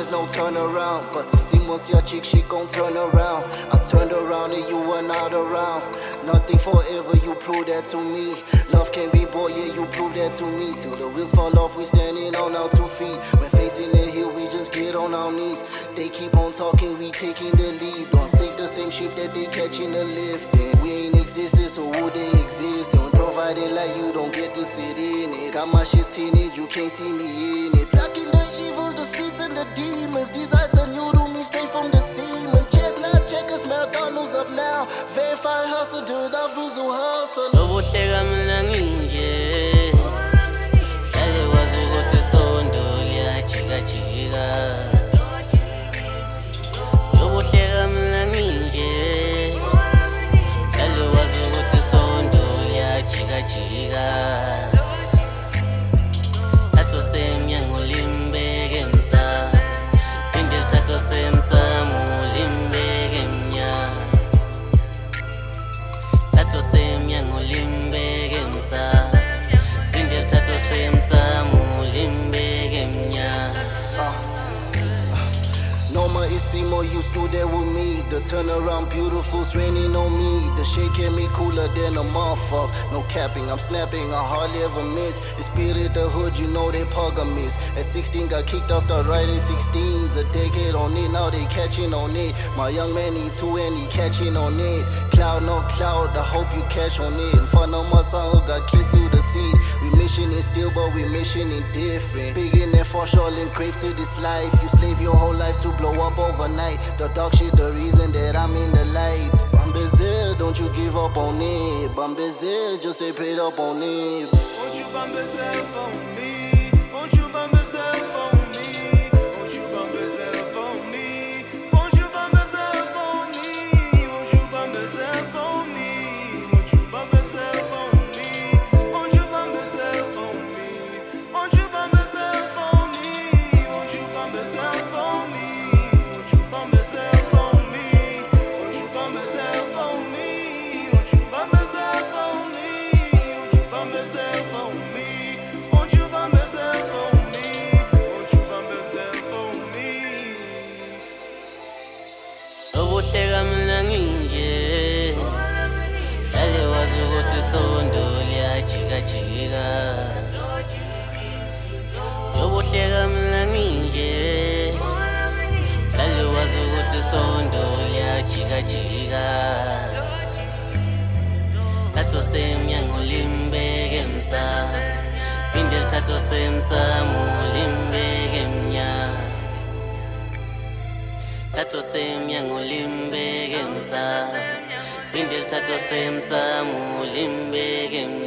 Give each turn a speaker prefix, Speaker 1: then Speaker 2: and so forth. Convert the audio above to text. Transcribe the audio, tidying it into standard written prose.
Speaker 1: there's no turnaround. But to see once your chick, she gon' turn around. I turned around and you were not around. Nothing forever, you prove that to me. Love can be bought, yeah, you prove that to me. Till the wheels fall off, we standing on our 2 feet. When facing the hill, we just get on our knees. They keep on talking, we taking the lead. Don't sink the same ship that they catching the lift. Then we ain't existing, so would they exist? Don't provide it like you don't get to sit in it. Got my shit tinted, you can't see me in it. Blocking the evils, the streets and the demons. These heights are new to me, straight from the semen. Chestnut checkers, McDonald's up now. Verified hustle, dude, that vuzu hustle.
Speaker 2: Ubuhleka mina nginje hlale wazi ukuthi sondo liyajikajika. Ubuhleka mina nginje hlale wazi ukuthi sondo liyajikajika. Thato semnyango limbeke emsa phinde lithatho semsamo limbeke emnya. Thato semnyango limbeke emsa phinde lithatho semsamo limbeke emnya.
Speaker 1: Norma Isimo used to there with me. The turnaround beautiful, it's raining on me. The shade can be cooler than a motherfucker. No capping, I'm snapping, I hardly ever miss. The spirit the hood, you know they miss. At 16 got kicked out, start writing 16s. A decade on it, now they catching on it. My young man need two and he catching on it. Cloud, no cloud, I hope you catch on it. In front of my son who got kissed to the seed. We mission it still, but we mission it different. Big in there for sure, and craves to this life. You slave your whole life to blow up overnight. The dark shit, the reason that I'm in the light. Bambazil, don't you give up on it. Bambazil, just stay paid up on it.
Speaker 3: Won't you Bambazil for me? Won't you Bambazil for me? Won't you Bambazil for me? Won't you Bambazil for me? Won't you Bambazil for me? Won't you Bambazil for me? Won't you Bambazil for me? Won't you Bambazil for me? Won't you Bambazil for me? Won't you Bambazil for me? Won't you Bambazil for me? Won't you Bambazil for me? Won't you Bambazil for me? Won't you Bambazil for me? Won't you Bambazil for me?
Speaker 2: Ubuhleka mina nginje hlale wazi ukuthi sondo liyajikajika. Ubuhleka mina nginje hlale wazi ukuthi sondo liyajikajika. Thato semnyango limbeke emsa phinde lithatho semsamo limbeke emnya. Thato semnyango limbeke emsa phinde lithatho semsamo limbeke emnya.